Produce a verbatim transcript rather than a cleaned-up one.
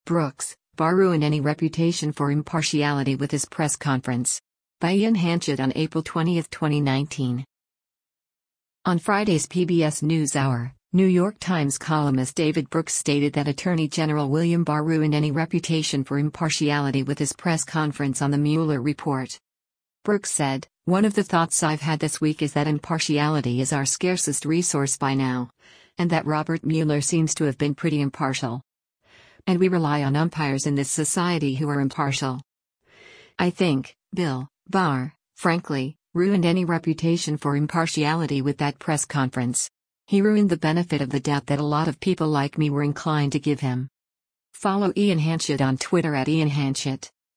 Brooks, Barr ruined any reputation for impartiality with his press conference. By Ian Hanchett on April twentieth, twenty nineteen. On Friday's P B S NewsHour, New York Times columnist David Brooks stated that Attorney General William Barr ruined any reputation for impartiality with his press conference on the Mueller report. Brooks said, "One of the thoughts I've had this week is that impartiality is our scarcest resource by now. And that Robert Mueller seems to have been pretty impartial. And we rely on umpires in this society who are impartial. I think Bill Barr, frankly, ruined any reputation for impartiality with that press conference. He ruined the benefit of the doubt that a lot of people like me were inclined to give him." Follow Ian Hanchett on Twitter at Ian Hanchett.